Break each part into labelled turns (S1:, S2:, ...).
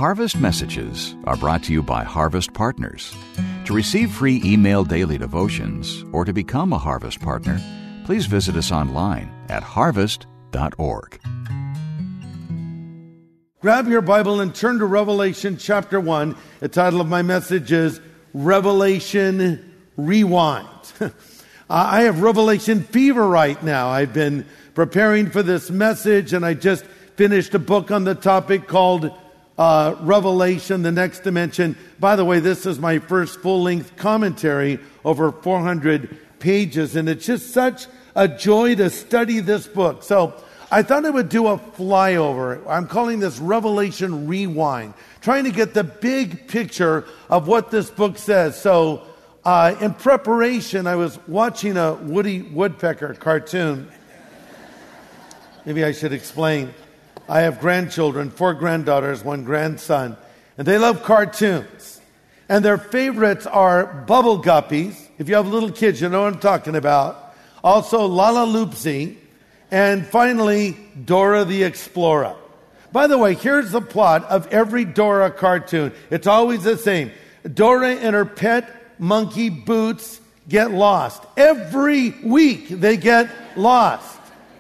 S1: Harvest Messages are brought to you by Harvest Partners. To receive free email daily devotions or to become a Harvest Partner, please visit us online at harvest.org.
S2: Grab your Bible and turn to Revelation chapter 1. The title of my message is Revelation Rewind. I have Revelation fever right now. I've been preparing for this message, and I just finished a book on the topic called Revelation, the Next Dimension. By the way, this is my first full-length commentary, over 400 pages, and it's just such a joy to study this book. So I thought I would do a flyover. I'm calling this Revelation Rewind, trying to get the big picture of what this book says. So in preparation, I was watching a Woody Woodpecker cartoon. Maybe I should explain. I have grandchildren, 4 granddaughters, 1 grandson, and they love cartoons. And their favorites are Bubble Guppies. If you have little kids, you know what I'm talking about. Also, Lala Loopsy. And finally, Dora the Explorer. By the way, here's the plot of every Dora cartoon. It's always the same. Dora and her pet monkey Boots get lost. Every week they get lost.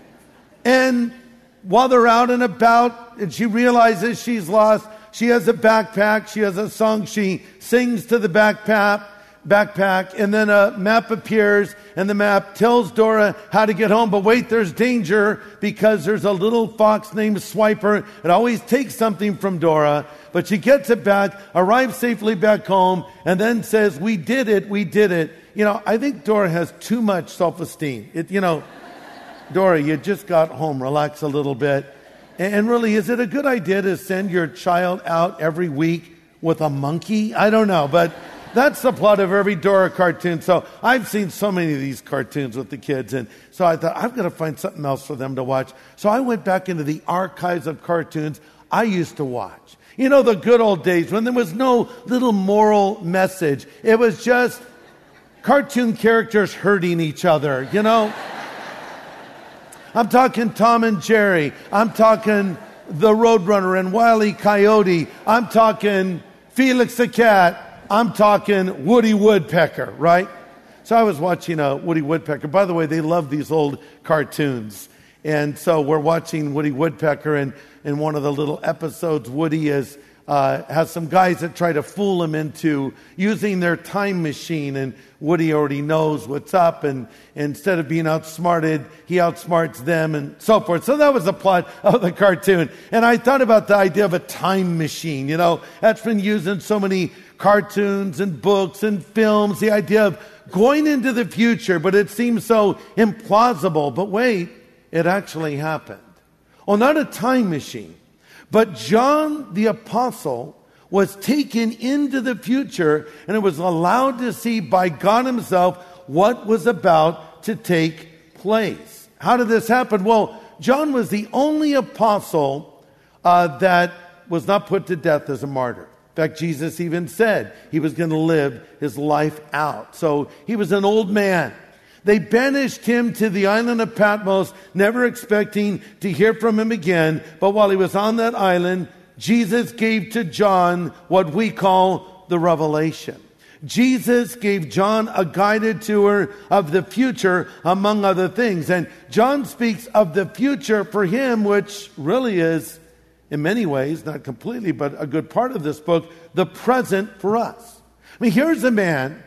S2: And while they're out and about and she realizes she's lost, she has a backpack. She has a song she sings to the backpack, and then a map appears, and the map tells Dora how to get home. But wait, there's danger, because there's a little fox named Swiper. It always takes something from Dora, but she gets it back, arrives safely back home, and then says, we did it. You know, I think Dora has too much self-esteem. Dora, you just got home. Relax a little bit. And really, is it a good idea to send your child out every week with a monkey? I don't know, but that's the plot of every Dora cartoon. So I've seen so many of these cartoons with the kids, and so I thought, I've got to find something else for them to watch. So I went back into the archives of cartoons I used to watch. You know, the good old days when there was no little moral message. It was just cartoon characters hurting each other, you know. I'm talking Tom and Jerry. I'm talking the Roadrunner and Wile E. Coyote. I'm talking Felix the Cat. I'm talking Woody Woodpecker, right? So I was watching Woody Woodpecker. By the way, they love these old cartoons. And so we're watching Woody Woodpecker, and in one of the little episodes, Woody has some guys that try to fool him into using their time machine, and Woody already knows what's up, and instead of being outsmarted, he outsmarts them and so forth. So that was the plot of the cartoon. And I thought about the idea of a time machine. You know, that's been used in so many cartoons and books and films, the idea of going into the future, but it seems so implausible. But wait, it actually happened. Well, not a time machine, but John the Apostle was taken into the future, and it was allowed to see by God himself what was about to take place. How did this happen? Well, John was the only apostle that was not put to death as a martyr. In fact, Jesus even said he was going to live his life out. So he was an old man. They banished him to the island of Patmos, never expecting to hear from him again. But while he was on that island, Jesus gave to John what we call the revelation. Jesus gave John a guided tour of the future, among other things. And John speaks of the future for him, which really is, in many ways, not completely, but a good part of this book, the present for us. I mean, here's a man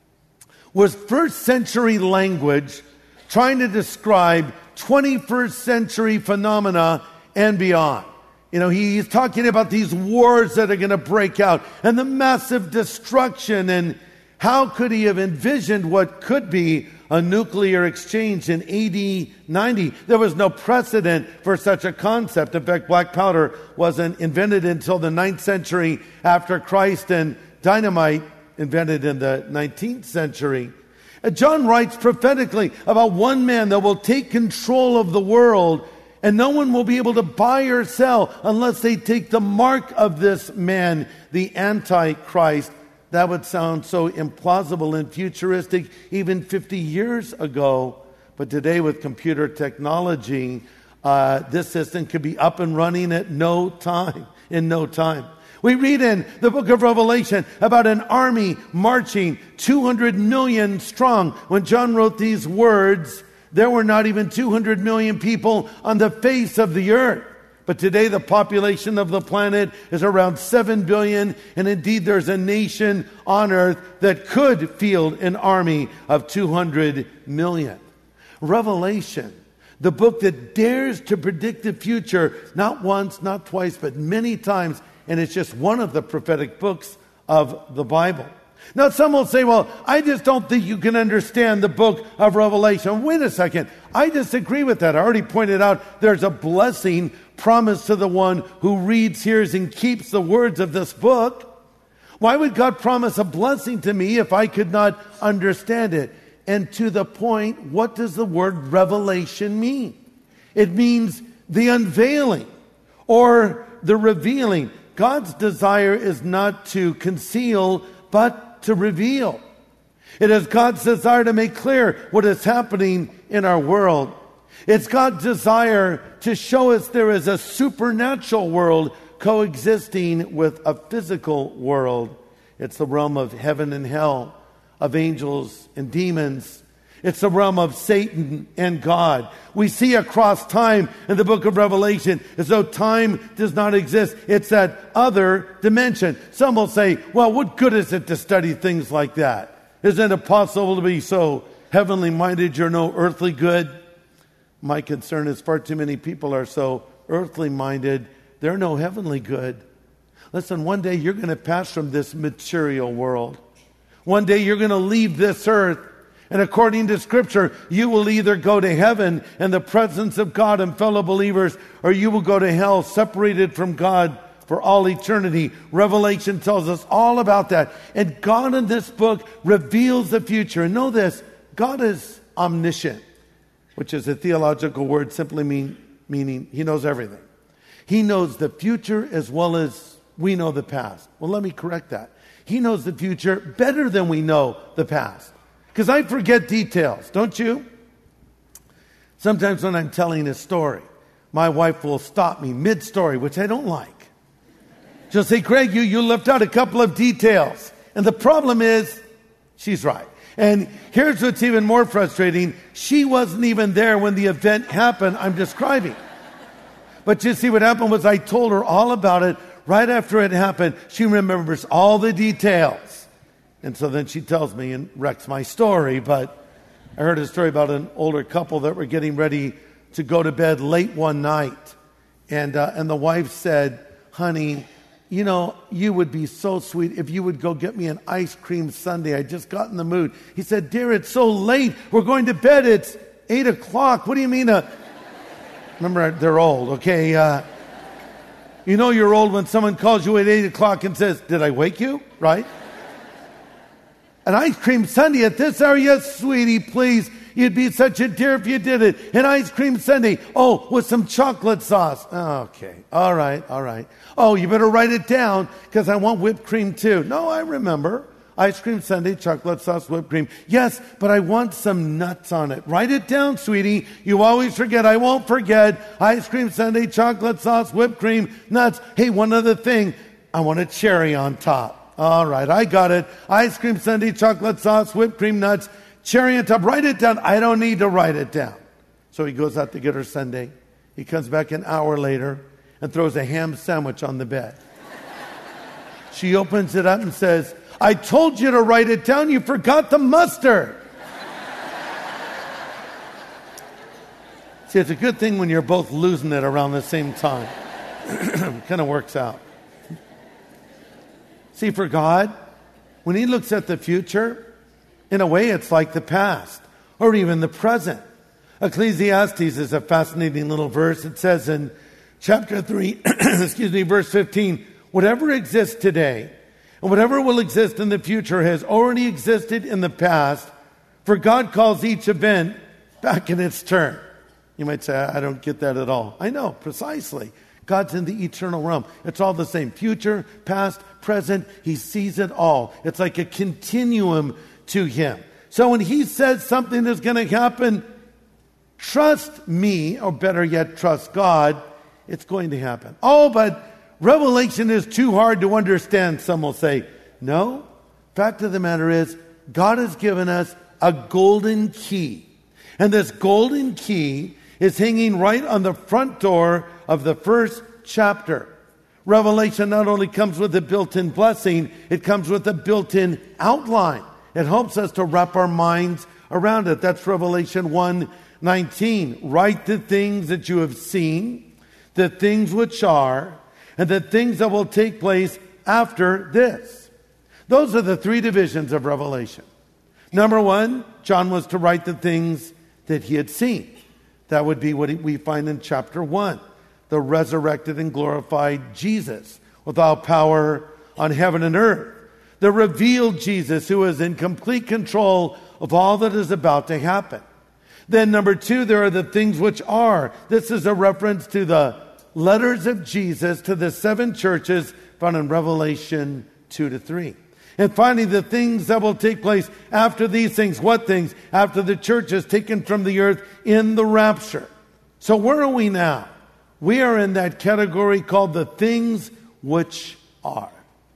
S2: with first century language trying to describe 21st century phenomena and beyond. You know, he's talking about these wars that are going to break out and the massive destruction, and how could he have envisioned what could be a nuclear exchange in AD 90? There was no precedent for such a concept. In fact, black powder wasn't invented until the 9th century after Christ, and dynamite invented in the 19th century. John writes prophetically about one man that will take control of the world, and no one will be able to buy or sell unless they take the mark of this man, the Antichrist. That would sound so implausible and futuristic even 50 years ago. But today with computer technology, this system could be up and running in no time. We read in the book of Revelation about an army marching 200 million strong. When John wrote these words, there were not even 200 million people on the face of the earth. But today the population of the planet is around 7 billion, and indeed there's a nation on earth that could field an army of 200 million. Revelation, the book that dares to predict the future, not once, not twice, but many times, and it's just one of the prophetic books of the Bible. Now, some will say, well, I just don't think you can understand the book of Revelation. Wait a second. I disagree with that. I already pointed out there's a blessing promised to the one who reads, hears, and keeps the words of this book. Why would God promise a blessing to me if I could not understand it? And to the point, what does the word revelation mean? It means the unveiling or the revealing. God's desire is not to conceal, but to reveal. It is God's desire to make clear what is happening in our world. It's God's desire to show us there is a supernatural world coexisting with a physical world. It's the realm of heaven and hell, of angels and demons. It's the realm of Satan and God. We see across time in the book of Revelation as though time does not exist. It's that other dimension. Some will say, well, what good is it to study things like that? Isn't it possible to be so heavenly minded you're no earthly good? My concern is far too many people are so earthly minded, they're no heavenly good. Listen, one day you're going to pass from this material world. One day you're going to leave this earth. And according to Scripture, you will either go to heaven in the presence of God and fellow believers, or you will go to hell separated from God for all eternity. Revelation tells us all about that. And God in this book reveals the future. And know this, God is omniscient, which is a theological word simply meaning He knows everything. He knows the future as well as we know the past. Well, let me correct that. He knows the future better than we know the past. Because I forget details, don't you? Sometimes when I'm telling a story, my wife will stop me mid-story, which I don't like. She'll say, Craig, you left out a couple of details. And the problem is, she's right. And here's what's even more frustrating. She wasn't even there when the event happened I'm describing. But you see, what happened was I told her all about it. Right after it happened, she remembers all the details. And so then she tells me and wrecks my story. But I heard a story about an older couple that were getting ready to go to bed late one night. And the wife said, honey, you know, you would be so sweet if you would go get me an ice cream sundae. I just got in the mood. He said, dear, it's so late. We're going to bed. It's 8 o'clock. What do you mean? Remember, they're old, okay? You know you're old when someone calls you at 8 o'clock and says, did I wake you? Right? An ice cream sundae at this hour? Yes, sweetie, please. You'd be such a dear if you did it. An ice cream sundae. Oh, with some chocolate sauce. Okay. All right. Oh, you better write it down because I want whipped cream too. No, I remember. Ice cream sundae, chocolate sauce, whipped cream. Yes, but I want some nuts on it. Write it down, sweetie. You always forget. I won't forget. Ice cream sundae, chocolate sauce, whipped cream, nuts. Hey, one other thing. I want a cherry on top. All right, I got it. Ice cream sundae, chocolate sauce, whipped cream, nuts, cherry on top. Write it down. I don't need to write it down. So he goes out to get her sundae. He comes back an hour later and throws a ham sandwich on the bed. She opens it up and says, I told you to write it down. You forgot the mustard. See, it's a good thing when you're both losing it around the same time. It kind of works out. See, for God, when He looks at the future, in a way it's like the past or even the present. Ecclesiastes is a fascinating little verse. It says in chapter 3, verse 15, whatever exists today and whatever will exist in the future has already existed in the past, for God calls each event back in its turn. You might say, I don't get that at all. I know, precisely. God's in the eternal realm. It's all the same. Future, past, present. He sees it all. It's like a continuum to Him. So when He says something is going to happen, trust me, or better yet, trust God. It's going to happen. Oh, but Revelation is too hard to understand, some will say. No. Fact of the matter is, God has given us a golden key. And this golden key is hanging right on the front door of the first chapter. Revelation not only comes with a built-in blessing, it comes with a built-in outline. It helps us to wrap our minds around it. That's Revelation 1:19. Write the things that you have seen, the things which are, and the things that will take place after this. Those are the three divisions of Revelation. Number one, John was to write the things that he had seen. That would be what we find in chapter 1. The resurrected and glorified Jesus with all power on heaven and earth. The revealed Jesus who is in complete control of all that is about to happen. Then number two, there are the things which are. This is a reference to the letters of Jesus to the 7 churches found in Revelation 2-3. And finally, the things that will take place after these things. What things? After the church is taken from the earth in the rapture. So where are we now? We are in that category called the things which are.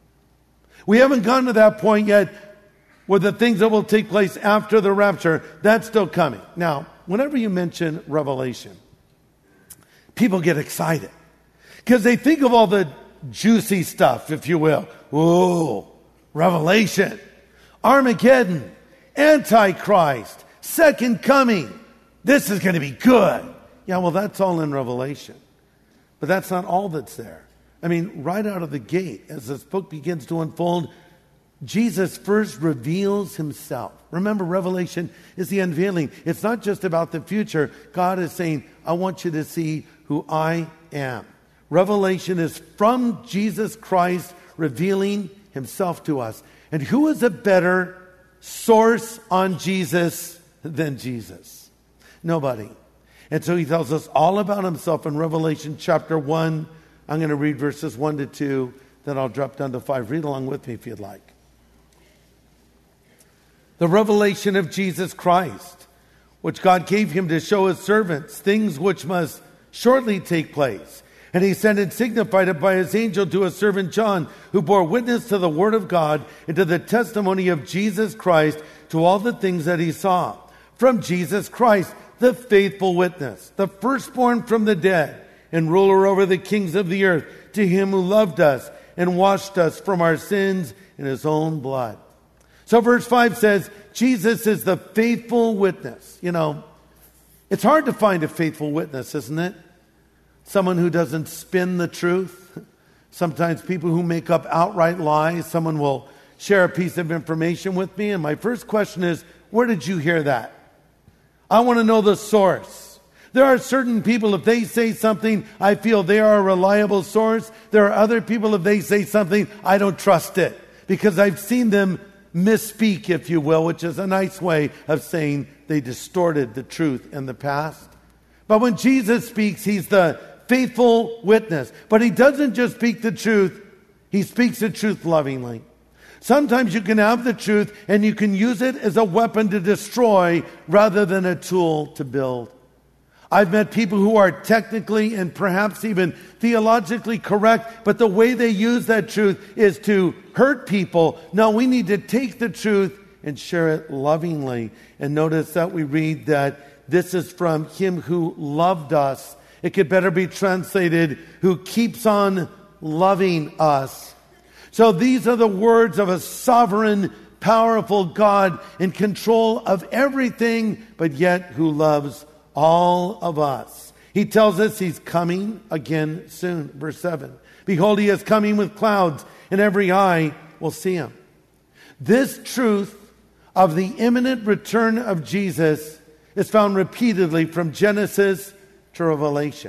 S2: We haven't gotten to that point yet where the things that will take place after the rapture, that's still coming. Now, whenever you mention Revelation, people get excited because they think of all the juicy stuff, if you will. Ooh, Revelation, Armageddon, Antichrist, Second Coming. This is going to be good. Yeah, well, that's all in Revelation. But that's not all that's there. I mean, right out of the gate, as this book begins to unfold, Jesus first reveals himself. Remember, Revelation is the unveiling. It's not just about the future. God is saying, I want you to see who I am. Revelation is from Jesus Christ revealing himself to us. And who is a better source on Jesus than Jesus? Nobody. And so he tells us all about himself in Revelation chapter 1. I'm going to read verses 1-2, then I'll drop down to 5. Read along with me if you'd like. The revelation of Jesus Christ, which God gave him to show his servants, things which must shortly take place. And he sent and signified it by his angel to his servant John, who bore witness to the word of God and to the testimony of Jesus Christ, to all the things that he saw. From Jesus Christ, the faithful witness, the firstborn from the dead, and ruler over the kings of the earth, to him who loved us and washed us from our sins in his own blood. So verse 5 says, Jesus is the faithful witness. You know, it's hard to find a faithful witness, isn't it? Someone who doesn't spin the truth. Sometimes people who make up outright lies. Someone will share a piece of information with me, and my first question is, where did you hear that? I want to know the source. There are certain people, if they say something, I feel they are a reliable source. There are other people, if they say something, I don't trust it, because I've seen them misspeak, if you will, which is a nice way of saying they distorted the truth in the past. But when Jesus speaks, he's the faithful witness. But he doesn't just speak the truth, he speaks the truth lovingly. Sometimes you can have the truth and you can use it as a weapon to destroy rather than a tool to build. I've met people who are technically and perhaps even theologically correct, but the way they use that truth is to hurt people. No, we need to take the truth and share it lovingly. And notice that we read that this is from him who loved us. It could better be translated, who keeps on loving us. So these are the words of a sovereign, powerful God in control of everything, but yet who loves all of us. He tells us he's coming again soon. Verse 7. Behold, he is coming with clouds, and every eye will see him. This truth of the imminent return of Jesus is found repeatedly from Genesis to Revelation.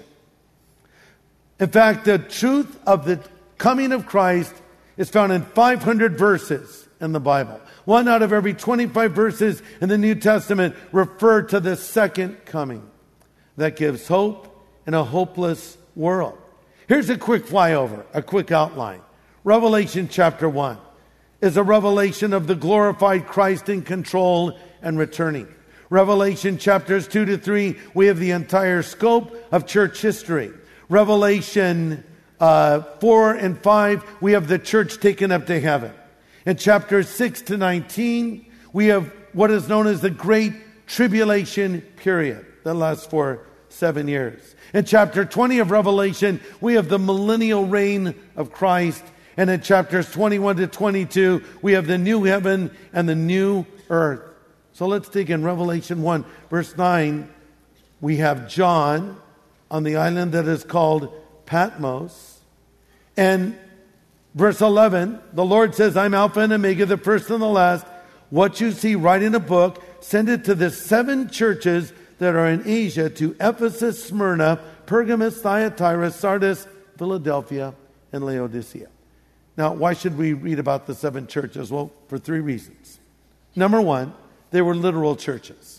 S2: In fact, the truth of the coming of Christ is found in 500 verses in the Bible. 1 out of every 25 verses in the New Testament refer to the second coming that gives hope in a hopeless world. Here's a quick flyover, a quick outline. Revelation chapter 1 is a revelation of the glorified Christ in control and returning. Revelation chapters 2-3, we have the entire scope of church history. Revelation 4 and 5, we have the church taken up to heaven. In chapters 6 to 19, we have what is known as the Great Tribulation period that lasts for 7 years. In chapter 20 of Revelation, we have the millennial reign of Christ. And in chapters 21 to 22, we have the new heaven and the new earth. So let's dig in Revelation 1, verse 9. We have John on the island that is called Patmos. And verse 11, the Lord says, I'm Alpha and Omega, the first and the last. What you see, write in a book, send it to the 7 churches that are in Asia, to Ephesus, Smyrna, Pergamos, Thyatira, Sardis, Philadelphia, and Laodicea. Now, why should we read about the 7 churches? Well, for 3 reasons. Number 1, they were literal churches.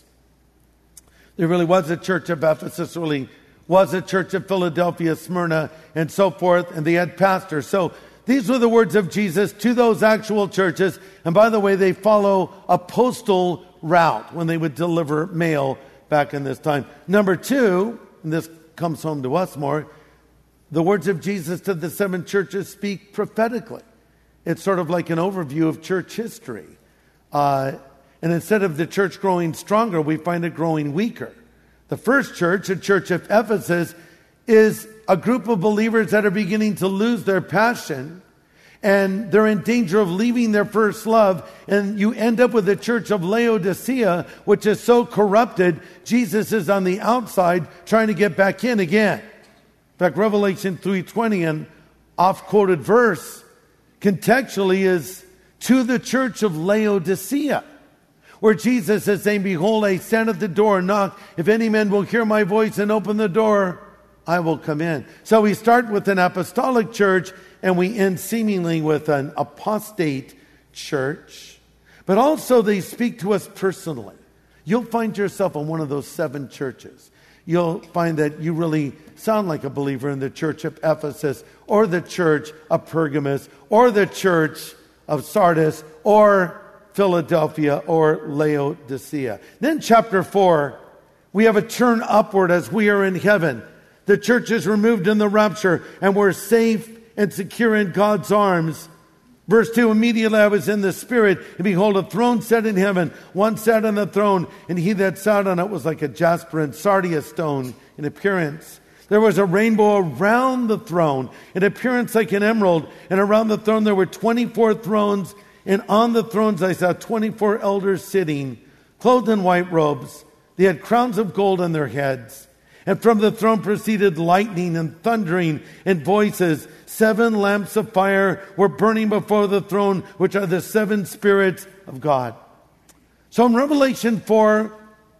S2: There really was a church of Ephesus, really was a church of Philadelphia, Smyrna, and so forth, and they had pastors. So these were the words of Jesus to those actual churches. And by the way, they follow a postal route when they would deliver mail back in this time. Number 2, and this comes home to us more, the words of Jesus to the 7 churches speak prophetically. It's sort of like an overview of church history. And instead of the church growing stronger, we find it growing weaker. The first church, the church of Ephesus, is a group of believers that are beginning to lose their passion, and they're in danger of leaving their first love. And you end up with the church of Laodicea, which is so corrupted, Jesus is on the outside trying to get back in again. In fact, Revelation 3:20, an oft-quoted verse, contextually is to the church of Laodicea, where Jesus is saying, behold, I stand at the door and knock. If any man will hear my voice and open the door, I will come in. So we start with an apostolic church, and we end seemingly with an apostate church. But also they speak to us personally. You'll find yourself in one of those 7 churches. You'll find that you really sound like a believer in the church of Ephesus, or the church of Pergamos, or the church of Sardis, or Philadelphia, or Laodicea. Then chapter 4, we have a turn upward as we are in heaven. The church is removed in the rapture, and we're safe and secure in God's arms. Verse 2, immediately I was in the Spirit, and behold, a throne set in heaven. One sat on the throne, and he that sat on it was like a jasper and sardius stone in appearance. There was a rainbow around the throne, in appearance like an emerald, and around the throne there were 24 thrones, and on the thrones I saw 24 elders sitting, clothed in white robes. They had crowns of gold on their heads. And from the throne proceeded lightning and thundering and voices. 7 lamps of fire were burning before the throne, which are the 7 spirits of God. So in Revelation 4,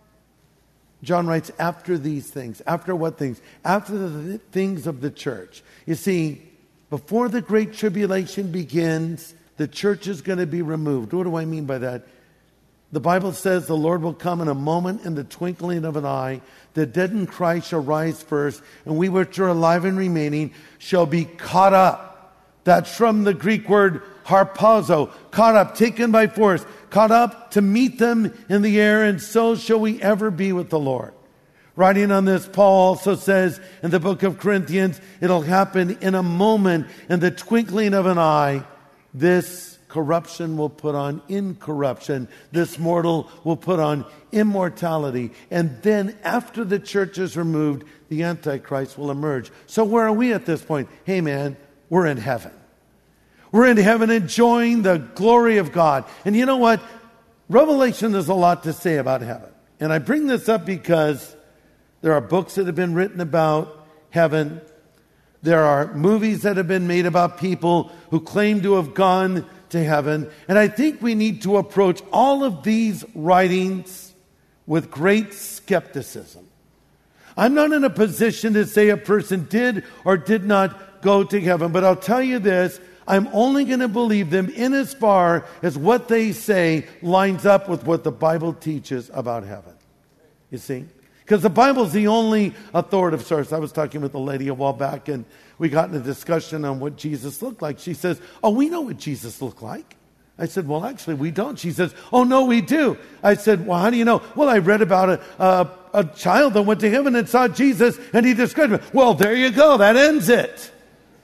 S2: John writes, after these things. After what things? After the things of the church. You see, before the Great Tribulation begins, the church is going to be removed. What do I mean by that? The Bible says the Lord will come in a moment, in the twinkling of an eye. The dead in Christ shall rise first, and we which are alive and remaining shall be caught up. That's from the Greek word harpazo, caught up, taken by force, caught up to meet them in the air, and so shall we ever be with the Lord. Writing on this, Paul also says in the book of Corinthians, it'll happen in a moment, in the twinkling of an eye. This corruption will put on incorruption. This mortal will put on immortality. And then after the church is removed, the Antichrist will emerge. So where are we at this point? Hey man, we're in heaven. We're in heaven enjoying the glory of God. And you know what? Revelation has a lot to say about heaven. And I bring this up because there are books that have been written about heaven. There are movies that have been made about people who claim to have gone to heaven. And I think we need to approach all of these writings with great skepticism. I'm not in a position to say a person did or did not go to heaven, but I'll tell you this, I'm only going to believe them in as far as what they say lines up with what the Bible teaches about heaven. You see? Because the Bible's the only authoritative source. I was talking with a lady a while back, and we got in a discussion on what Jesus looked like. She says, oh, we know what Jesus looked like. I said, well, actually, we don't. She says, oh, no, we do. I said, well, how do you know? Well, I read about a child that went to heaven and saw Jesus, and he described him. Well, there you go. That ends it.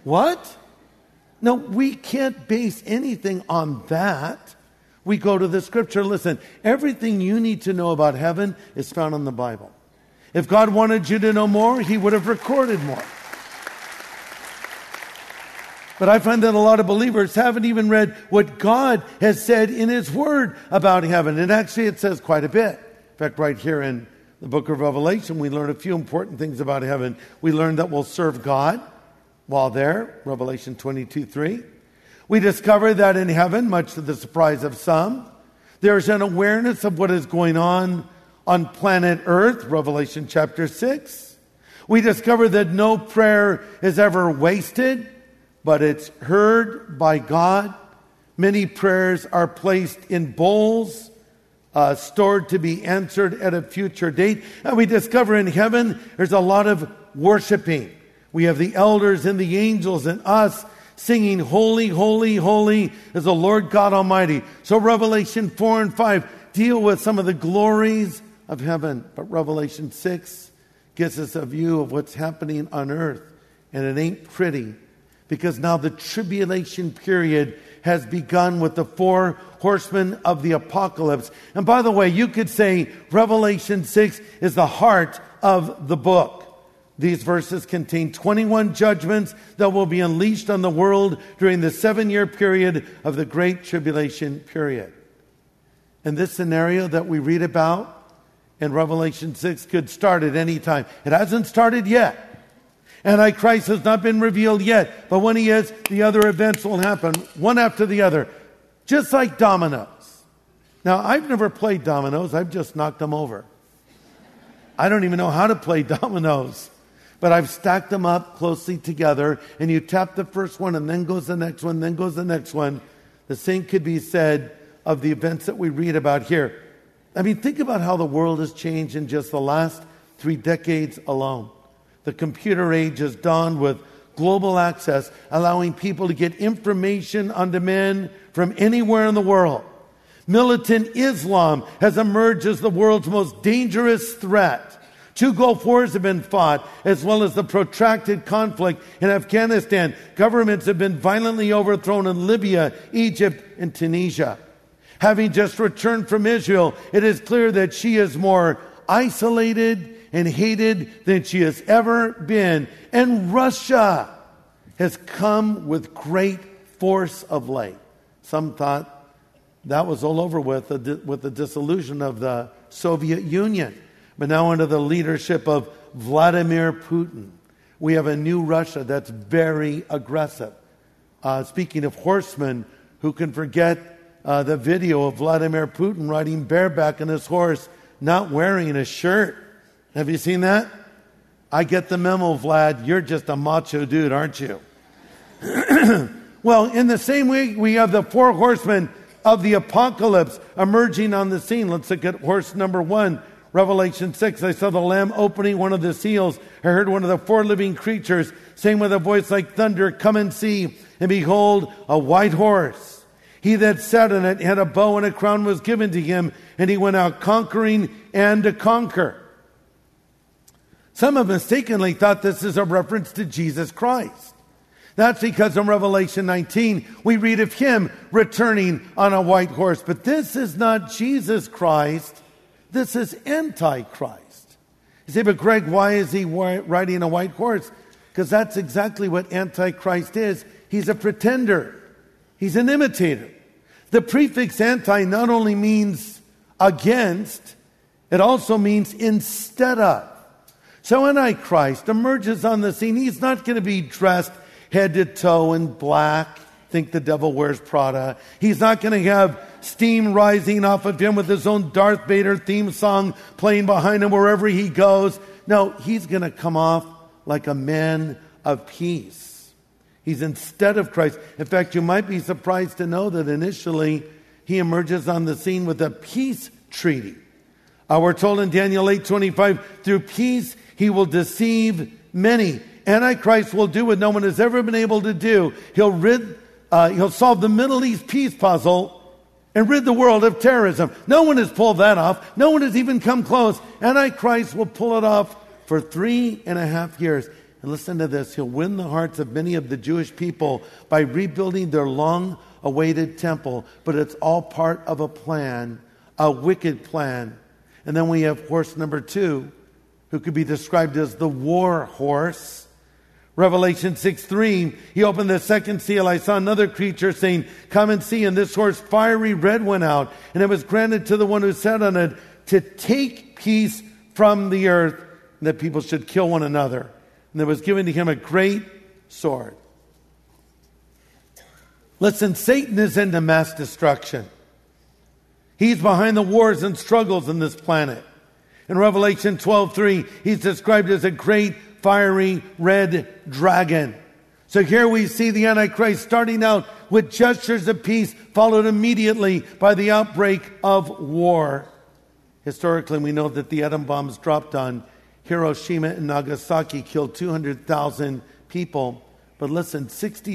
S2: What? No, we can't base anything on that. We go to the Scripture. Listen, everything you need to know about heaven is found in the Bible. If God wanted you to know more, He would have recorded more. But I find that a lot of believers haven't even read what God has said in His Word about heaven. And actually it says quite a bit. In fact, right here in the book of Revelation, we learn a few important things about heaven. We learn that we'll serve God while there, Revelation 22:3. We discover that in heaven, much to the surprise of some, there's an awareness of what is going on planet Earth, Revelation chapter 6. We discover that no prayer is ever wasted, but it's heard by God. Many prayers are placed in bowls, stored to be answered at a future date. And we discover in heaven, there's a lot of worshiping. We have the elders and the angels and us singing, "Holy, holy, holy is the Lord God Almighty." So Revelation 4 and 5 deal with some of the glories of heaven. But Revelation 6 gives us a view of what's happening on earth. And it ain't pretty, because now the tribulation period has begun with the 4 horsemen of the apocalypse. And by the way, you could say Revelation 6 is the heart of the book. These verses contain 21 judgments that will be unleashed on the world during the 7-year period of the Great Tribulation period. And this scenario that we read about in Revelation 6 could start at any time. It hasn't started yet. Antichrist has not been revealed yet. But when he is, the other events will happen, one after the other. Just like dominoes. Now, I've never played dominoes. I've just knocked them over. I don't even know how to play dominoes. But I've stacked them up closely together, and you tap the first one, and then goes the next one, then goes the next one. The same could be said of the events that we read about here. I mean, think about how the world has changed in just the last 3 decades alone. The computer age has dawned with global access, allowing people to get information on demand from anywhere in the world. Militant Islam has emerged as the world's most dangerous threat. 2 Gulf Wars have been fought, as well as the protracted conflict in Afghanistan. Governments have been violently overthrown in Libya, Egypt, and Tunisia. Having just returned from Israel, it is clear that she is more isolated and hated than she has ever been. And Russia has come with great force of late. Some thought that was all over with the dissolution of the Soviet Union. But now under the leadership of Vladimir Putin, we have a new Russia that's very aggressive. Speaking of horsemen, who can forget the video of Vladimir Putin riding bareback on his horse, not wearing a shirt? Have you seen that? I get the memo, Vlad. You're just a macho dude, aren't you? Well, in the same way, we have the 4 horsemen of the apocalypse emerging on the scene. Let's look at horse number 1. Revelation 6, I saw the Lamb opening one of the seals. I heard one of the 4 living creatures saying with a voice like thunder, "Come and see." And behold, a white horse. He that sat on it had a bow, and a crown was given to him, and he went out conquering and to conquer. Some have mistakenly thought this is a reference to Jesus Christ. That's because in Revelation 19, we read of him returning on a white horse. But this is not Jesus Christ. This is Antichrist. You say, but Greg, why is he riding a white horse? Because that's exactly what Antichrist is. He's a pretender. He's an imitator. The prefix anti not only means against, it also means instead of. So Antichrist emerges on the scene. He's not going to be dressed head to toe in black. Think The Devil Wears Prada. He's not going to have steam rising off of him with his own Darth Vader theme song playing behind him wherever he goes. No, he's going to come off like a man of peace. He's instead of Christ. In fact, you might be surprised to know that initially he emerges on the scene with a peace treaty. We're told in Daniel 8:25, through peace he will deceive many. Antichrist will do what no one has ever been able to do. He'll solve the Middle East peace puzzle and rid the world of terrorism. No one has pulled that off. No one has even come close. Antichrist will pull it off for 3.5 years. And listen to this. He'll win the hearts of many of the Jewish people by rebuilding their long-awaited temple. But it's all part of a plan, a wicked plan. And then we have horse number 2, who could be described as the war horse. Revelation 6:3, he opened the second seal. I saw another creature saying, come and see. And this horse, fiery red, went out. And it was granted to the one who sat on it to take peace from the earth, and that people should kill one another. And there was given to him a great sword. Listen, Satan is into mass destruction. He's behind the wars and struggles in this planet. In Revelation 12:3, he's described as a great fiery red dragon. So here we see the Antichrist starting out with gestures of peace, followed immediately by the outbreak of war. Historically, we know that the atom bombs dropped on Hiroshima and Nagasaki killed 200,000 people. But listen,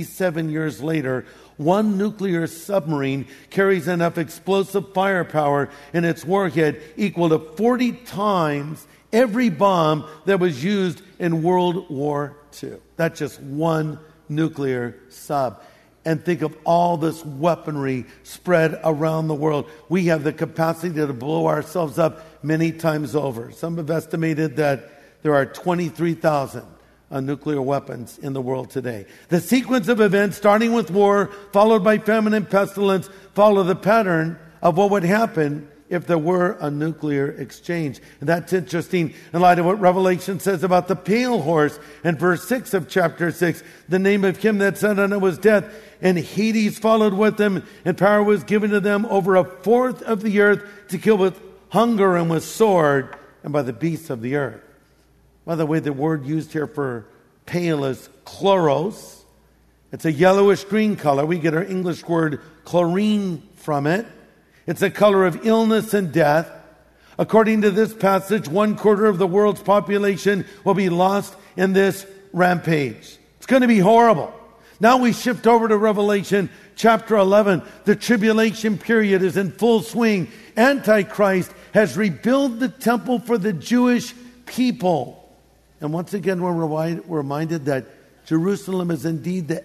S2: 67 years later, one nuclear submarine carries enough explosive firepower in its warhead equal to 40 times every bomb that was used in World War II. That's just one nuclear sub. And think of all this weaponry spread around the world. We have the capacity to blow ourselves up many times over. Some have estimated that there are 23,000 nuclear weapons in the world today. The sequence of events, starting with war, followed by famine and pestilence, follow the pattern of what would happen if there were a nuclear exchange. And that's interesting in light of what Revelation says about the pale horse. In verse 6 of chapter 6, the name of him that sat on it was Death, and Hades followed with them, and power was given to them over a fourth of the earth to kill with hunger and with sword and by the beasts of the earth. By the way, the word used here for pale is chloros. It's a yellowish green color. We get our English word chlorine from it. It's a color of illness and death. According to this passage, 1/4 of the world's population will be lost in this rampage. It's going to be horrible. Now we shift over to Revelation chapter 11. The tribulation period is in full swing. Antichrist has rebuilt the temple for the Jewish people. And once again, we're reminded that Jerusalem is indeed the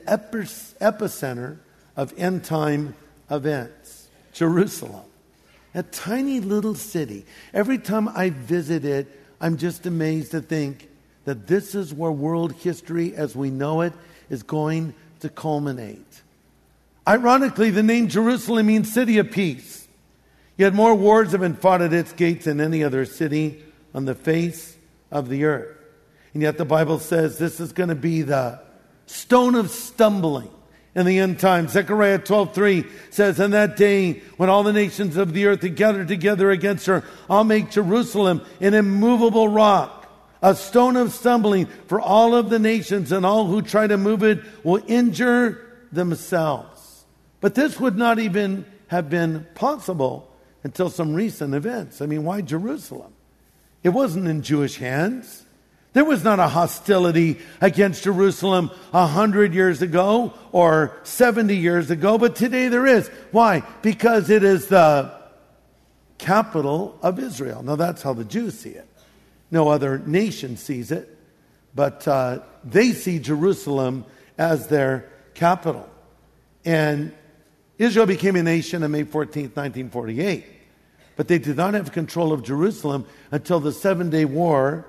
S2: epicenter of end-time events. Jerusalem, a tiny little city. Every time I visit it, I'm just amazed to think that this is where world history as we know it is going to culminate. Ironically, the name Jerusalem means city of peace. Yet more wars have been fought at its gates than any other city on the face of the earth. And yet the Bible says this is going to be the stone of stumbling in the end time. Zechariah 12:3 says, "On that day, when all the nations of the earth are gathered together against her, I'll make Jerusalem an immovable rock, a stone of stumbling for all of the nations, and all who try to move it will injure themselves." But this would not even have been possible until some recent events. I mean, why Jerusalem? It wasn't in Jewish hands. There was not a hostility against Jerusalem 100 years ago or 70 years ago, but today there is. Why? Because it is the capital of Israel. Now that's how the Jews see it. No other nation sees it, but they see Jerusalem as their capital. And Israel became a nation on May 14th, 1948. But they did not have control of Jerusalem until the 6-Day War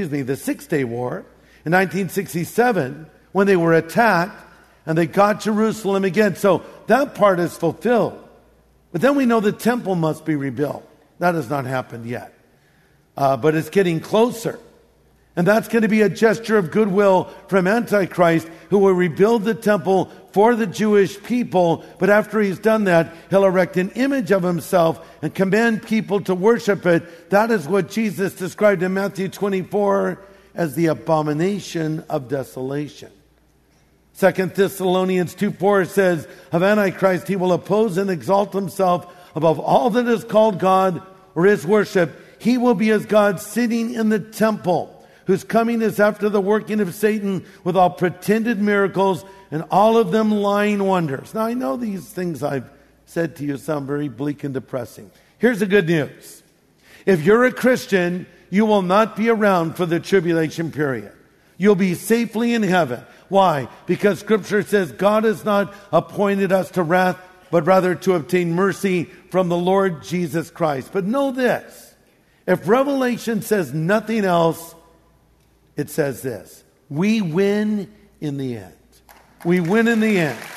S2: in 1967, when they were attacked and they got Jerusalem again. So that part is fulfilled. But then we know the temple must be rebuilt. That has not happened yet. But it's getting closer. And that's going to be a gesture of goodwill from Antichrist, who will rebuild the temple for the Jewish people. But after he's done that, he'll erect an image of himself and command people to worship it. That is what Jesus described in Matthew 24 as the abomination of desolation. 2 Thessalonians 2:4 says, of Antichrist, he will oppose and exalt himself above all that is called God or is worship. He will be as God sitting in the temple, whose coming is after the working of Satan with all pretended miracles and all of them lying wonders. Now, I know these things I've said to you sound very bleak and depressing. Here's the good news. If you're a Christian, you will not be around for the tribulation period. You'll be safely in heaven. Why? Because Scripture says God has not appointed us to wrath, but rather to obtain mercy from the Lord Jesus Christ. But know this. If Revelation says nothing else, it says this. We win in the end. We win in the end.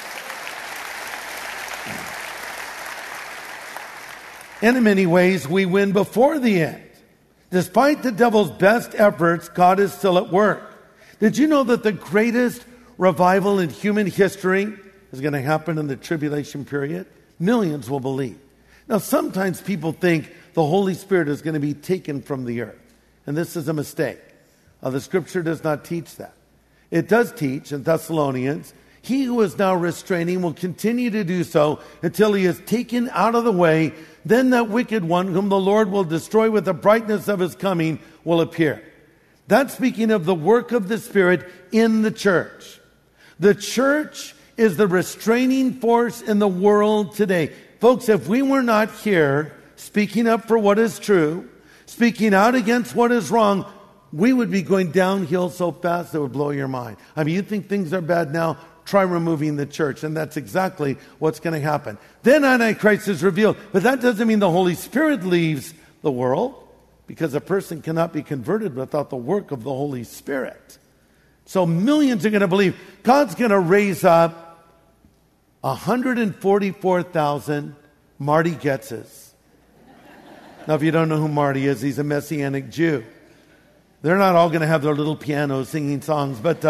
S2: And in many ways, we win before the end. Despite the devil's best efforts, God is still at work. Did you know that the greatest revival in human history is going to happen in the tribulation period? Millions will believe. Now, sometimes people think the Holy Spirit is going to be taken from the earth. And this is a mistake. The Scripture does not teach that. It does teach in Thessalonians, he who is now restraining will continue to do so until he is taken out of the way. Then that wicked one, whom the Lord will destroy with the brightness of his coming, will appear. That's speaking of the work of the Spirit in the church. The church is the restraining force in the world today. Folks, if we were not here speaking up for what is true, speaking out against what is wrong, we would be going downhill so fast that would blow your mind. I mean, you think things are bad now? Try removing the church, and that's exactly what's going to happen. Then Antichrist is revealed, but that doesn't mean the Holy Spirit leaves the world, because a person cannot be converted without the work of the Holy Spirit. So millions are going to believe. God's going to raise up 144,000 Marty Getzes. Now, if you don't know who Marty is, he's a Messianic Jew. They're not all going to have their little pianos singing songs, but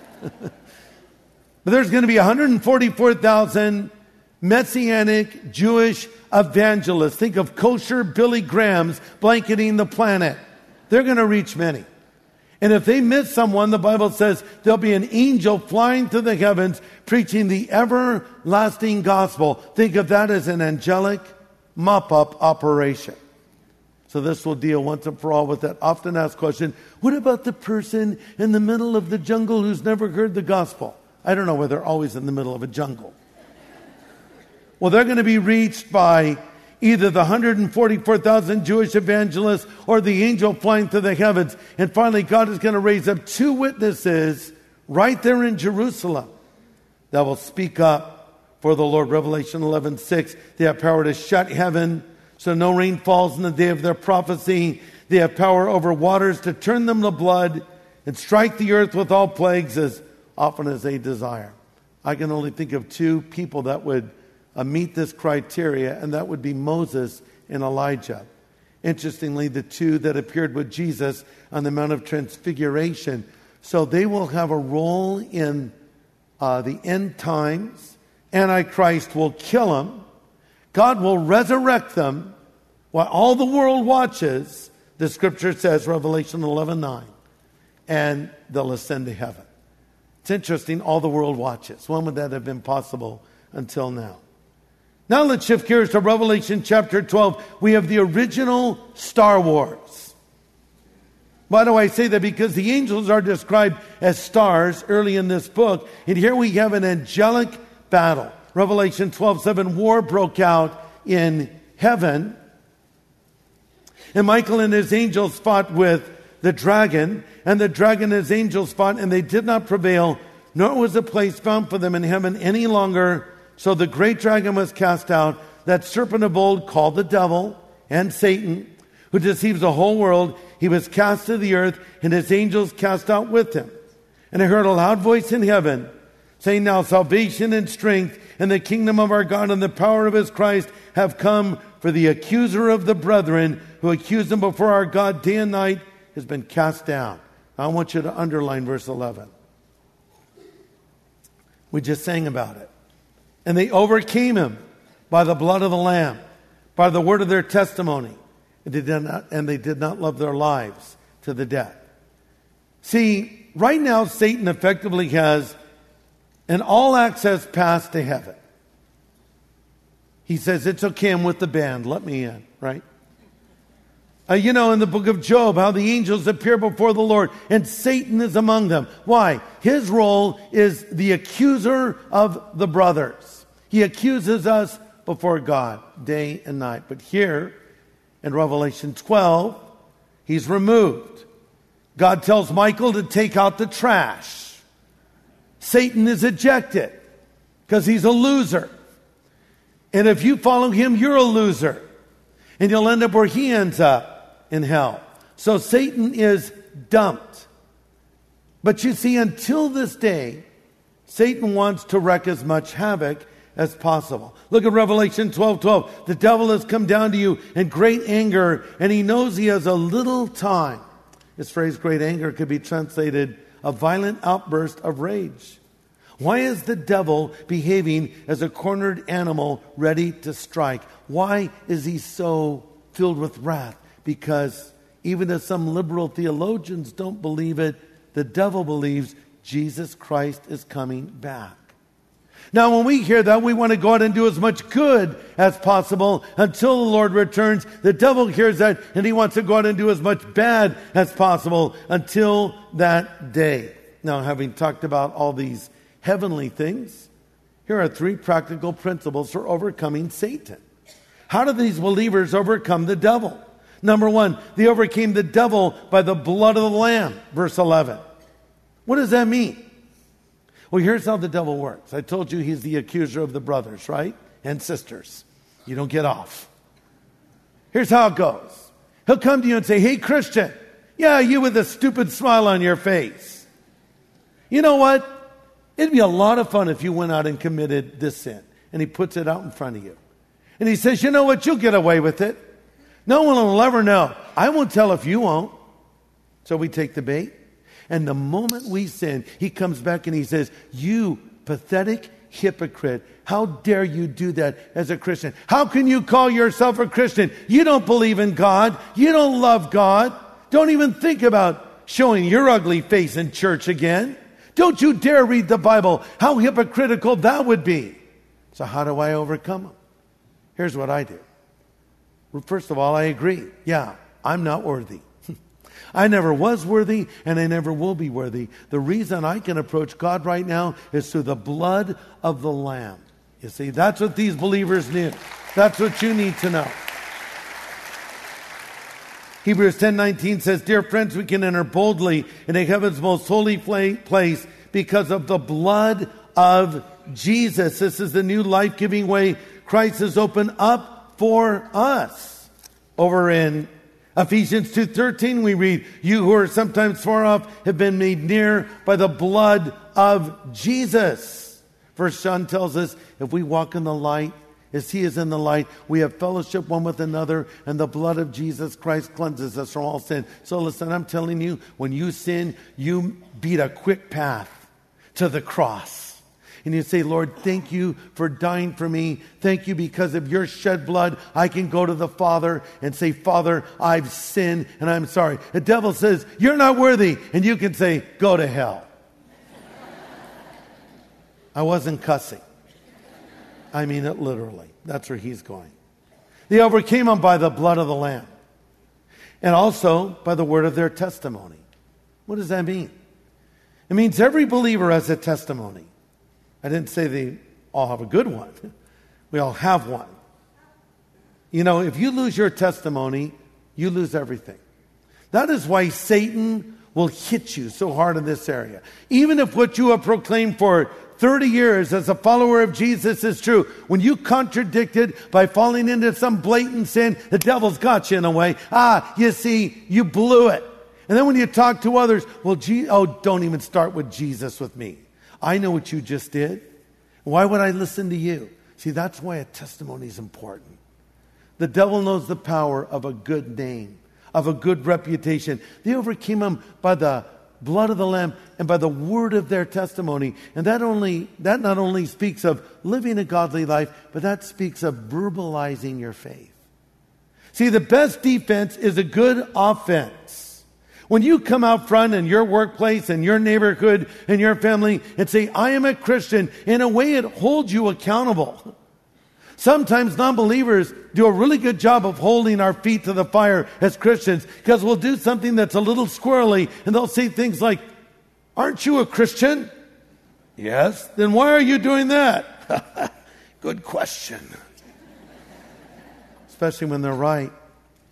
S2: there's going to be 144,000 Messianic Jewish evangelists. Think of kosher Billy Grahams blanketing the planet. They're going to reach many. And if they miss someone, the Bible says there'll be an angel flying to the heavens preaching the everlasting gospel. Think of that as an angelic mop-up operation. So this will deal once and for all with that often asked question, what about the person in the middle of the jungle who's never heard the gospel? I don't know whether they're always in the middle of a jungle. Well, they're going to be reached by either the 144,000 Jewish evangelists or the angel flying to the heavens. And finally, God is going to raise up two witnesses right there in Jerusalem that will speak up for the Lord. Revelation 11:6. They have power to shut heaven so no rain falls in the day of their prophecy. They have power over waters to turn them to blood and strike the earth with all plagues as often as they desire. I can only think of two people that would meet this criteria, and that would be Moses and Elijah. Interestingly, the two that appeared with Jesus on the Mount of Transfiguration. So they will have a role in the end times. Antichrist will kill them. God will resurrect them while all the world watches. The Scripture says, Revelation 11:9, and they'll ascend to heaven. It's interesting, all the world watches. When would that have been possible until now? Now let's shift gears to Revelation chapter 12. We have the original Star Wars. Why do I say that? Because the angels are described as stars early in this book. And here we have an angelic battle. Revelation 12:7, war broke out in heaven. And Michael and his angels fought with the dragon. And the dragon and his angels fought, and they did not prevail, nor was a place found for them in heaven any longer. So the great dragon was cast out, that serpent of old called the devil and Satan, who deceives the whole world. He was cast to the earth, and his angels cast out with him. And I heard a loud voice in heaven, saying, now salvation and strength and the kingdom of our God and the power of his Christ have come, for the accuser of the brethren, who accused them before our God day and night, has been cast down. Now, I want you to underline verse 11. We just sang about it. And they overcame him by the blood of the Lamb, by the word of their testimony, and they did not love their lives to the death. See, right now Satan effectively has an all-access pass to heaven. He says, it's okay, I'm with the band, let me in, right? In the book of Job, how the angels appear before the Lord, and Satan is among them. Why? His role is the accuser of the brothers. He accuses us before God day and night. But here in Revelation 12, he's removed. God tells Michael to take out the trash. Satan is ejected because he's a loser. And if you follow him, you're a loser. And you'll end up where he ends up, in hell. So Satan is dumped. But you see, until this day, Satan wants to wreak as much havoc as possible. Look at Revelation 12:12. The devil has come down to you in great anger, and he knows he has a little time. This phrase, great anger, could be translated a violent outburst of rage. Why is the devil behaving as a cornered animal ready to strike? Why is he so filled with wrath? Because even if some liberal theologians don't believe it, the devil believes Jesus Christ is coming back. Now, when we hear that, we want to go out and do as much good as possible until the Lord returns. The devil hears that, and he wants to go out and do as much bad as possible until that day. Now, having talked about all these heavenly things, here are 3 practical principles for overcoming Satan. How do these believers overcome the devil? Number 1, they overcame the devil by the blood of the Lamb, verse 11. What does that mean? Well, here's how the devil works. I told you he's the accuser of the brothers, right? And sisters. You don't get off. Here's how it goes. He'll come to you and say, hey, Christian, yeah, you with a stupid smile on your face. You know what? It'd be a lot of fun if you went out and committed this sin. And he puts it out in front of you. And he says, you know what? You'll get away with it. No one will ever know. I won't tell if you won't. So we take the bait. And the moment we sin, he comes back and he says, you pathetic hypocrite, how dare you do that as a Christian? How can you call yourself a Christian? You don't believe in God. You don't love God. Don't even think about showing your ugly face in church again. Don't you dare read the Bible. How hypocritical that would be. So how do I overcome them? Here's what I do. Well, first of all, I agree. Yeah, I'm not worthy. I never was worthy, and I never will be worthy. The reason I can approach God right now is through the blood of the Lamb. You see, that's what these believers need. That's what you need to know. Hebrews 10:19 says, dear friends, we can enter boldly into heaven's most holy place because of the blood of Jesus. This is the new life-giving way Christ has opened up for us. Over in Ephesians 2:13 we read, you who are sometimes far off have been made near by the blood of Jesus. 1 John tells us, if we walk in the light, as he is in the light, we have fellowship one with another, and the blood of Jesus Christ cleanses us from all sin. So listen, I'm telling you, when you sin, you beat a quick path to the cross. And you say, Lord, thank you for dying for me. Thank you because of your shed blood. I can go to the Father and say, Father, I've sinned and I'm sorry. The devil says, you're not worthy. And you can say, go to hell. I wasn't cussing. I mean it literally. That's where he's going. They overcame him by the blood of the Lamb. And also by the word of their testimony. What does that mean? It means every believer has a testimony. I didn't say they all have a good one. We all have one. You know, if you lose your testimony, you lose everything. That is why Satan will hit you so hard in this area. Even if what you have proclaimed for 30 years as a follower of Jesus is true, when you contradict it by falling into some blatant sin, the devil's got you in a way. You see, you blew it. And then when you talk to others, well, don't even start with Jesus with me. I know what you just did. Why would I listen to you? See, that's why a testimony is important. The devil knows the power of a good name, of a good reputation. They overcame him by the blood of the Lamb and by the word of their testimony. And that not only speaks of living a godly life, but that speaks of verbalizing your faith. See, the best defense is a good offense. When you come out front in your workplace, in your neighborhood, in your family, and say, I am a Christian, in a way it holds you accountable. Sometimes non-believers do a really good job of holding our feet to the fire as Christians, because we'll do something that's a little squirrely, and they'll say things like, aren't you a Christian? Yes. Then why are you doing that? Good question. Especially when they're right.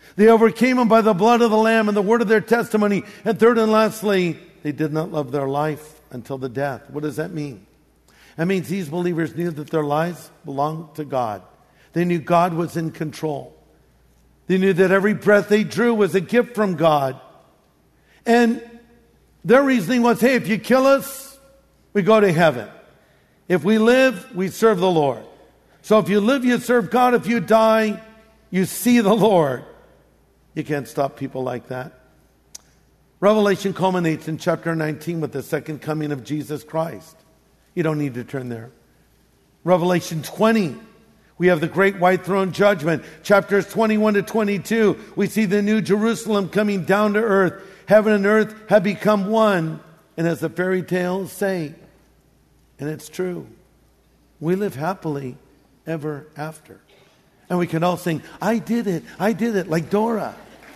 S2: They overcame him by the blood of the Lamb and the word of their testimony. And third and lastly, they did not love their life until the death. What does that mean? That means these believers knew that their lives belonged to God. They knew God was in control. They knew that every breath they drew was a gift from God. And their reasoning was, hey, if you kill us, we go to heaven. If we live, we serve the Lord. So if you live, you serve God. If you die, you see the Lord. You can't stop people like that. Revelation culminates in chapter 19 with the second coming of Jesus Christ. You don't need to turn there. Revelation 20, we have the great white throne judgment. Chapters 21 to 22, we see the new Jerusalem coming down to earth. Heaven and earth have become one. And as the fairy tales say, and it's true, we live happily ever after. And we can all sing, I did it, like Dora.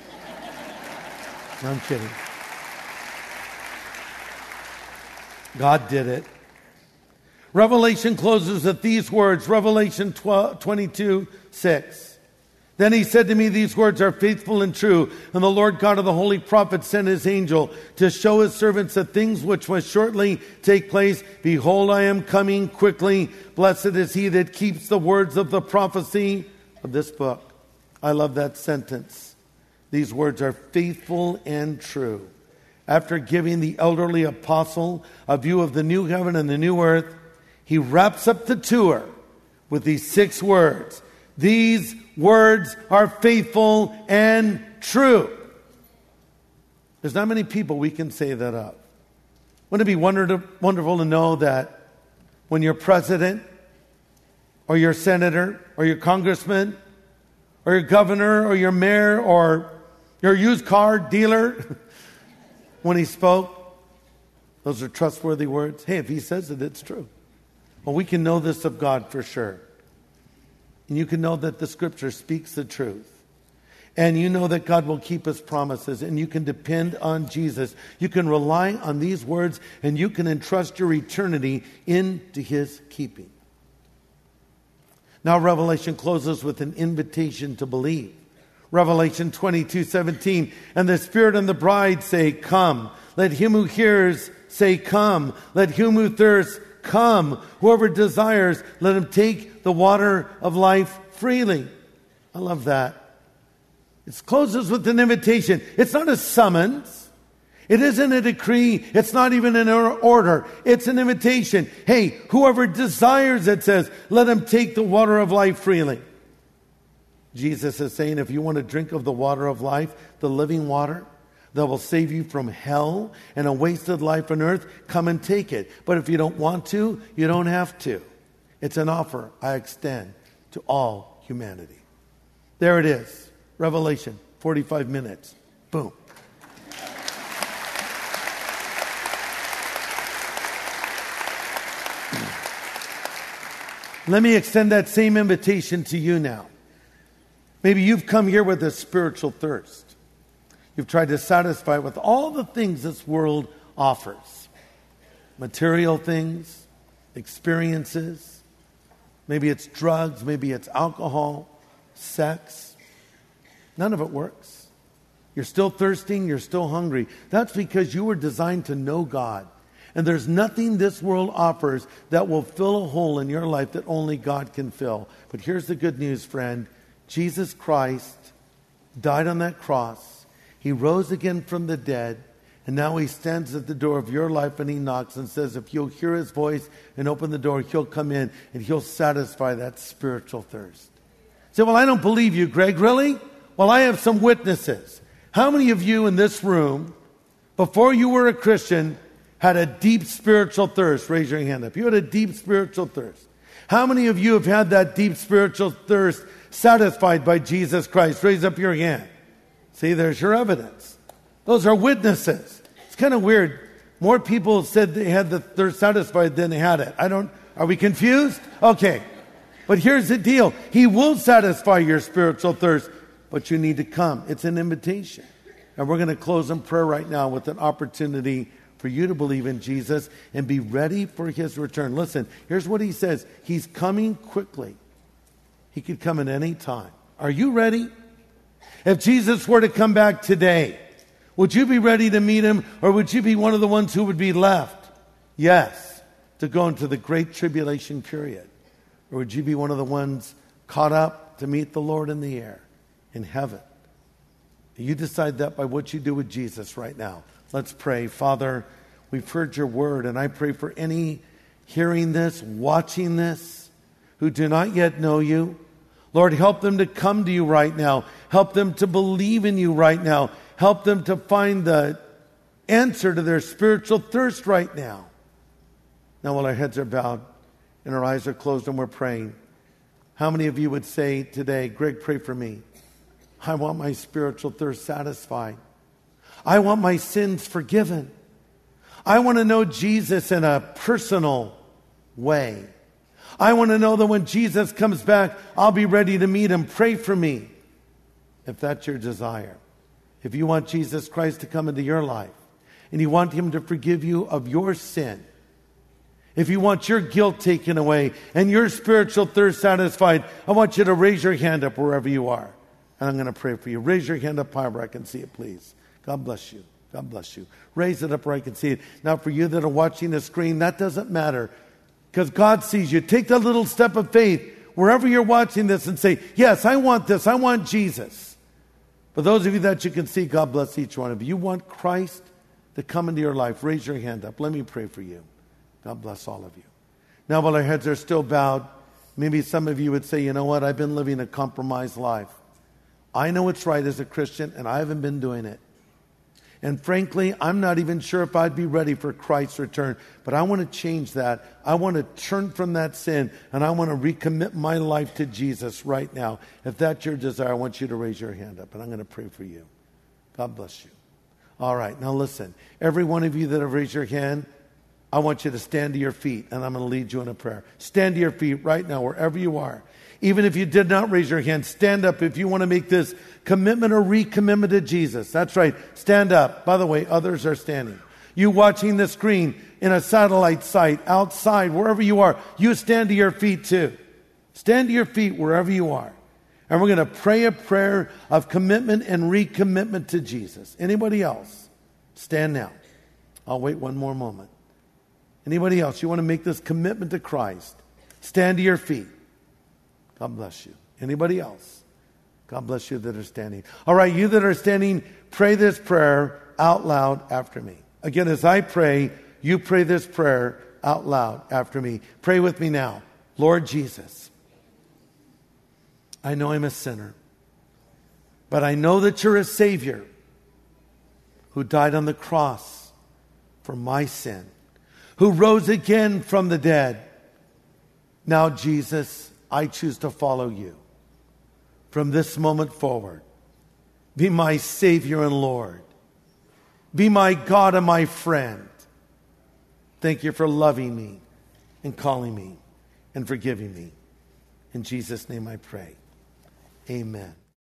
S2: No, I'm kidding. God did it. Revelation closes with these words, Revelation 22:6. Then he said to me, these words are faithful and true. And the Lord God of the holy prophets sent his angel to show his servants the things which must shortly take place. Behold, I am coming quickly. Blessed is he that keeps the words of the prophecy of this book. I love that sentence. These words are faithful and true. After giving the elderly apostle a view of the new heaven and the new earth, he wraps up the tour with these 6 words. These words are faithful and true. There's not many people we can say that of. Wouldn't it be wonderful to know that when your president or your senator or your congressman or your governor or your mayor or your used car dealer, when he spoke, those are trustworthy words. Hey, if he says it, it's true. Well, we can know this of God for sure. And you can know that the Scripture speaks the truth. And you know that God will keep his promises. And you can depend on Jesus. You can rely on these words. And you can entrust your eternity into his keeping. Now Revelation closes with an invitation to believe. Revelation 22:17. And the Spirit and the bride say, come. Let him who hears say, come. Let him who thirsts come. Whoever desires, let him take the water of life freely. I love that. It closes with an invitation. It's not a summons. It isn't a decree. It's not even an order. It's an invitation. Hey, whoever desires, it says, let him take the water of life freely. Jesus is saying, if you want to drink of the water of life, the living water that will save you from hell and a wasted life on earth, come and take it. But if you don't want to, you don't have to. It's an offer I extend to all humanity. There it is. Revelation, 45 minutes. Boom. Let me extend that same invitation to you now. Maybe you've come here with a spiritual thirst. You've tried to satisfy it with all the things this world offers. Material things, experiences. Maybe it's drugs, maybe it's alcohol, sex. None of it works. You're still thirsting, you're still hungry. That's because you were designed to know God. And there's nothing this world offers that will fill a hole in your life that only God can fill. But here's the good news, friend. Jesus Christ died on that cross. He rose again from the dead. And now he stands at the door of your life and he knocks and says, if you'll hear his voice and open the door, he'll come in and he'll satisfy that spiritual thirst. Say, well, I don't believe you, Greg. Really? Well, I have some witnesses. How many of you in this room, before you were a Christian, had a deep spiritual thirst? Raise your hand up. You had a deep spiritual thirst. How many of you have had that deep spiritual thirst satisfied by Jesus Christ? Raise up your hand. See, there's your evidence. Those are witnesses. It's kind of weird. More people said they had the thirst satisfied than they had it. Are we confused? Okay. But here's the deal. He will satisfy your spiritual thirst, but you need to come. It's an invitation. And we're going to close in prayer right now with an opportunity for you to believe in Jesus and be ready for his return. Listen, here's what he says. He's coming quickly. He could come at any time. Are you ready? If Jesus were to come back today, would you be ready to meet him, or would you be one of the ones who would be left? Yes, to go into the great tribulation period. Or would you be one of the ones caught up to meet the Lord in the air, in heaven? You decide that by what you do with Jesus right now. Let's pray. Father, we've heard your word, and I pray for any hearing this, watching this, who do not yet know you. Lord, help them to come to you right now. Help them to believe in you right now. Help them to find the answer to their spiritual thirst right now. Now, while our heads are bowed and our eyes are closed and we're praying, how many of you would say today, Greg, pray for me. I want my spiritual thirst satisfied. I want my sins forgiven. I want to know Jesus in a personal way. I want to know that when Jesus comes back, I'll be ready to meet him. Pray for me. If that's your desire. If you want Jesus Christ to come into your life and you want him to forgive you of your sin, if you want your guilt taken away and your spiritual thirst satisfied, I want you to raise your hand up wherever you are. And I'm going to pray for you. Raise your hand up high where I can see it, please. God bless you. God bless you. Raise it up where I can see it. Now, for you that are watching the screen, that doesn't matter because God sees you. Take that little step of faith wherever you're watching this and say, yes, I want this. I want Jesus. For those of you that you can see, God bless each one of you. You want Christ to come into your life. Raise your hand up. Let me pray for you. God bless all of you. Now, while our heads are still bowed, maybe some of you would say, you know what? I've been living a compromised life. I know it's right as a Christian, and I haven't been doing it. And frankly, I'm not even sure if I'd be ready for Christ's return. But I want to change that. I want to turn from that sin, and I want to recommit my life to Jesus right now. If that's your desire, I want you to raise your hand up, and I'm going to pray for you. God bless you. All right, now listen. Every one of you that have raised your hand, I want you to stand to your feet, and I'm going to lead you in a prayer. Stand to your feet right now, wherever you are. Even if you did not raise your hand, stand up if you want to make this commitment or recommitment to Jesus. That's right. Stand up. By the way, others are standing. You watching the screen in a satellite site, outside, wherever you are, you stand to your feet too. Stand to your feet wherever you are. And we're going to pray a prayer of commitment and recommitment to Jesus. Anybody else? Stand now. I'll wait one more moment. Anybody else? You want to make this commitment to Christ? Stand to your feet. God bless you. Anybody else? God bless you that are standing. All right, you that are standing, pray this prayer out loud after me. Again, as I pray, you pray this prayer out loud after me. Pray with me now. Lord Jesus, I know I'm a sinner, but I know that you're a Savior who died on the cross for my sin, who rose again from the dead. Now, Jesus, I choose to follow you. From this moment forward, be my Savior and Lord. Be my God and my friend. Thank you for loving me and calling me and forgiving me. In Jesus' name I pray. Amen.